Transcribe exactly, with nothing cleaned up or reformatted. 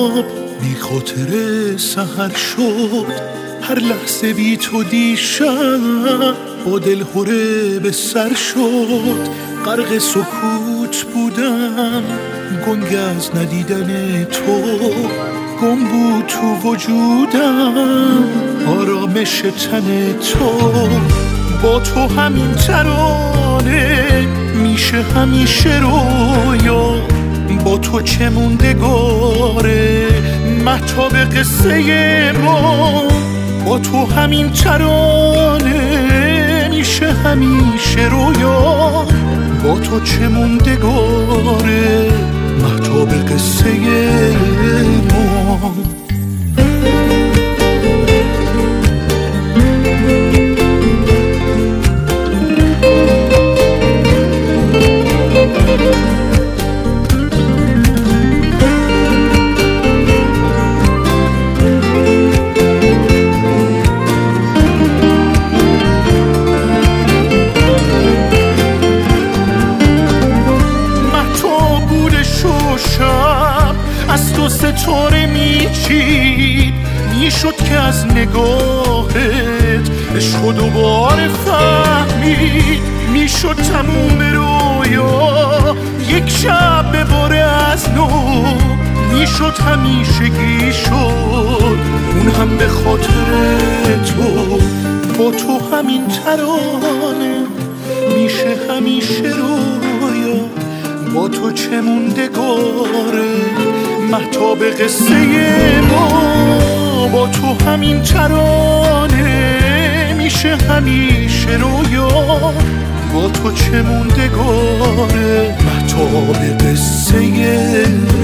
خواب بی خاطر سحر شد، هر لحظه بی تو دیشب با دل هره به سر شد. غرق سکوت بودم گنگ از ندیدن تو، گم بود تو وجودم آرامش تن تو. با تو همین ترانه میشه همیشه رویا، با تو چه موندگاره مهتاب قصه ما. با تو همین ترانه میشه همیشه رویا، با تو چه موندگاره مهتاب قصه ما. از تو ستاره میچید، میشد که از نگاهت عشق و دوباره فهمید. میشد تموم رویا یک شب بباره از نو، میشد همیشگی شد اون هم به خاطر تو. با تو همین ترانه میشه همیشه رویا، با تو چه موندگاره مهتاب قصه ما. با تو همین ترانه میشه همیشه رویا، با تو چه موندگاره مهتاب قصه